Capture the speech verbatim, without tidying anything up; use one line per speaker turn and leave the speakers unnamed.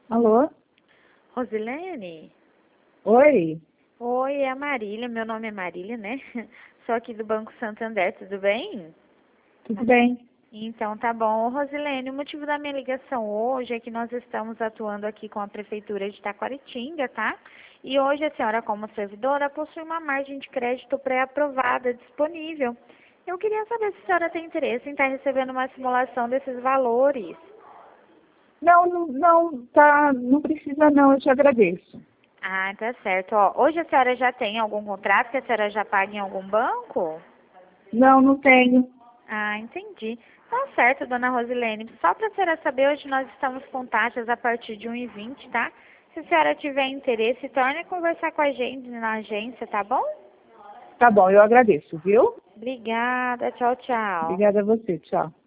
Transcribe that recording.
Alô?
Rosilene?
Oi?
Oi, é a Marília. Meu nome é Marília, né? Sou aqui do Banco Santander, tudo bem?
Tudo bem?
Então, tá bom. Ô, Rosilene, o motivo da minha ligação hoje é que nós estamos atuando aqui com a Prefeitura de Taquaritinga, tá? E hoje a senhora, como servidora, possui uma margem de crédito pré-aprovada disponível. Eu queria saber se a senhora tem interesse em estar recebendo uma simulação desses valores.
Não, não, não, tá, não precisa não, eu te agradeço.
Ah, tá certo. Ó, hoje a senhora já tem algum contrato que a senhora já paga em algum banco?
Não, não tenho.
Ah, entendi. Tá certo, dona Rosilene. Só para a senhora saber, hoje nós estamos com taxas a partir de um e vinte, tá? Se a senhora tiver interesse, torne a conversar com a gente na agência, tá bom?
Tá bom, eu agradeço, viu?
Obrigada. Tchau, tchau.
Obrigada a você, tchau.